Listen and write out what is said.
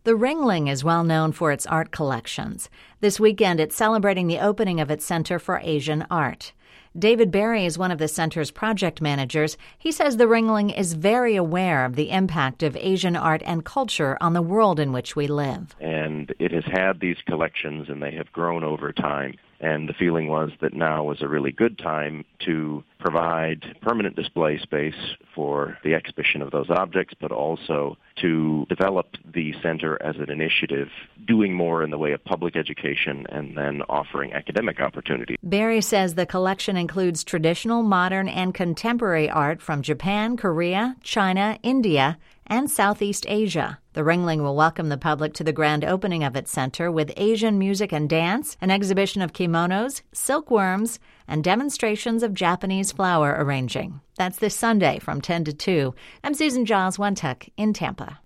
The Ringling is well known for its art collections. This weekend, it's celebrating the opening of its Center for Asian Art. David Berry is one of the center's project managers. He says the Ringling is very aware of the impact of Asian art and culture on the world in which we live. And it has had these collections, and they have grown over time. And the feeling was that now was a really good time to provide permanent display space for the exhibition of those objects, but also to develop the center as an initiative, doing more in the way of public education and then offering academic opportunities. Berry says the collection includes traditional, modern, and contemporary art from Japan, Korea, China, India, and Southeast Asia. The Ringling will welcome the public to the grand opening of its center with Asian music and dance, an exhibition of kimonos, silkworms, and demonstrations of Japanese flower arranging. That's this Sunday from 10 to 2. I'm Susan Giles, One Tech in Tampa.